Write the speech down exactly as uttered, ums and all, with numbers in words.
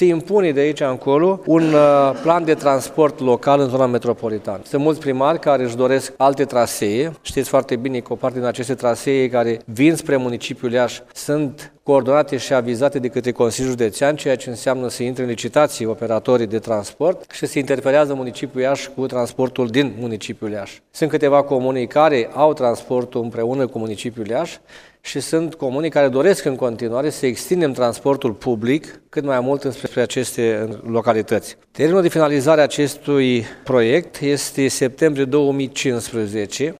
se impune de aici încolo un plan de transport local în zona metropolitană. Sunt mulți primari care își doresc alte trasee. Știți foarte bine că o parte din aceste trasee care vin spre municipiul Iași sunt coordonate și avizate de către Consiliul Județean, ceea ce înseamnă să intre în licitații operatorii de transport și se interferează municipiul Iași cu transportul din municipiul Iași. Sunt câteva comuni care au transportul împreună cu municipiul Iași și sunt comuni care doresc în continuare să extindem transportul public cât mai mult înspre aceste localități. Termenul de finalizare a acestui proiect este septembrie două mii cincisprezece.